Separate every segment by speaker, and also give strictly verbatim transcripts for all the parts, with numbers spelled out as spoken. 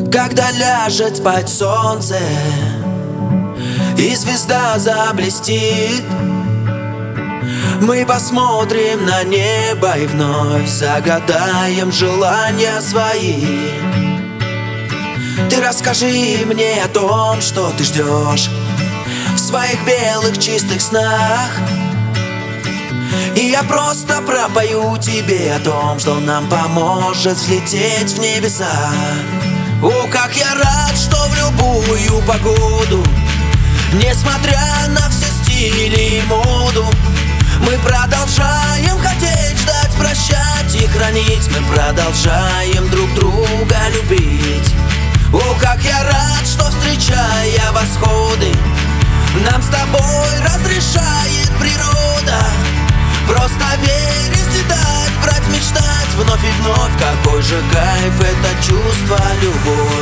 Speaker 1: Когда ляжет спать солнце и звезда заблестит, мы посмотрим на небо и вновь загадаем желания свои. Ты расскажи мне о том, что ты ждешь в своих белых чистых снах, и я просто пропою тебе о том, что нам поможет взлететь в небеса. О, как я рад, что в любую погоду, несмотря на все стили и моду, мы продолжаем хотеть, ждать, прощать и хранить. Мы продолжаем друг друга любить. О, как я рад, что, встречая восходы, нам с тобой разрешает природа просто верить, летать, брать, мечтать вновь и вновь. Какой же кайф это чувство, любовь.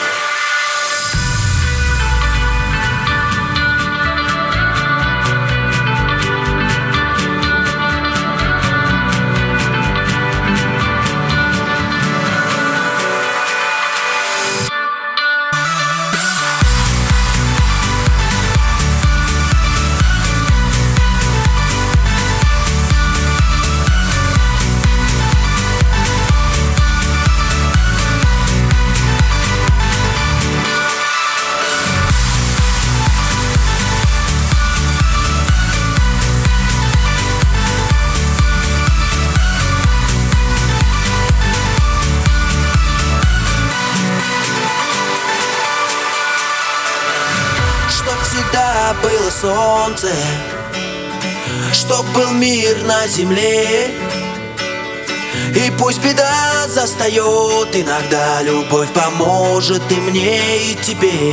Speaker 1: Всегда было солнце, чтоб был мир на земле. И пусть беда застает, иногда любовь поможет и мне, и тебе.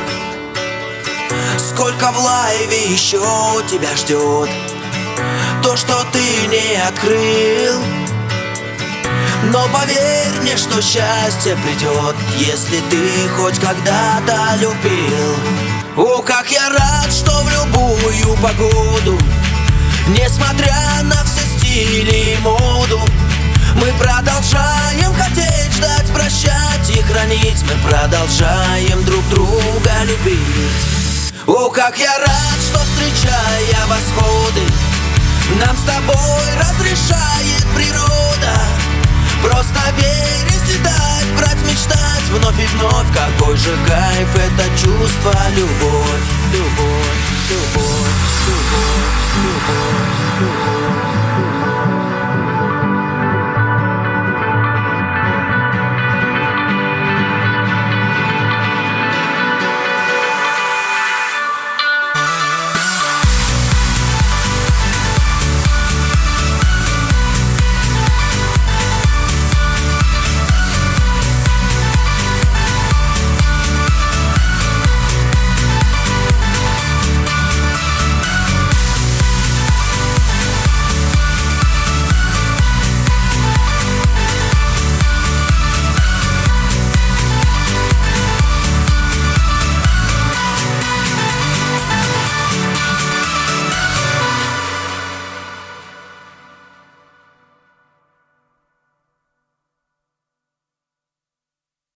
Speaker 1: Сколько в лайве еще тебя ждет то, что ты не открыл. Но поверь мне, что счастье придет, если ты хоть когда-то любил. О, как я рад, что в любую погоду, несмотря на все стили и моду, мы продолжаем хотеть, ждать, прощать и хранить. Мы продолжаем друг друга любить. О, как я рад, что, встречая восходы, нам с тобой разрешает природа просто верить, летать, брать, мечтать вновь и вновь. Какой же кайф это чувство, любовь, любовь, любовь, любовь, любовь, любовь.